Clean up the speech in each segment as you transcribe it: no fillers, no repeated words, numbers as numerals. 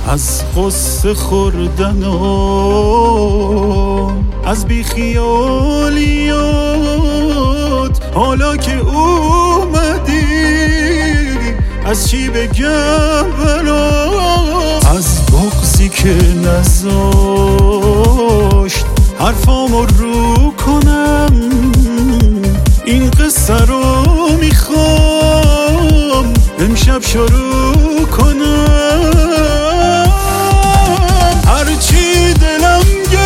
از غصه خوردن و از بیخیالیات. حالا که اومدی از چی بگم برات؟ از بغضی که نذاشت حرفامو رو کنم، این قصه رو میخوام امشب شروع کنم. هرچی دلم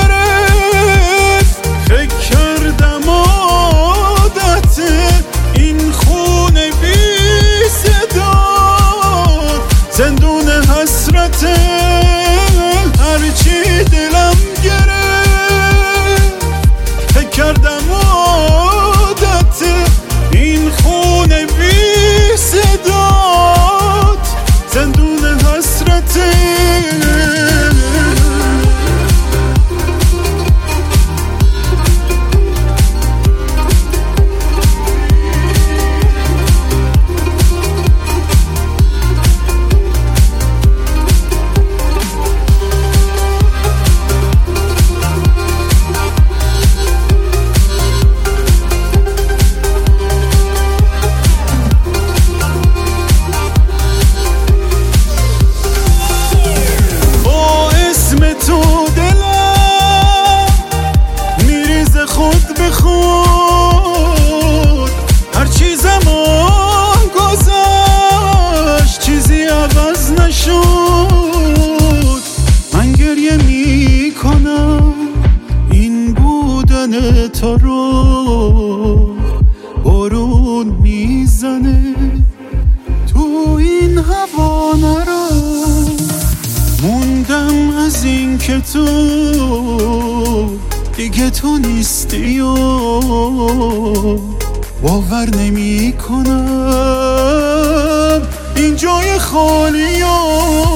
گرفت فکر کردم عادت این خونه بی صدات، زندون حسرته. هرچی دلم گرفت فکر کردم عادت این خونه بی صدات، زندون حسرته. خود به خود هر چی زمان گذشت چیزی عوض نشد. من گریه می کنم این بودن تو رو، بارون میزنه تو این هوا نرو. موندم از این که تو دیگه تو نیستی و باور نمی کنم این جای خالی و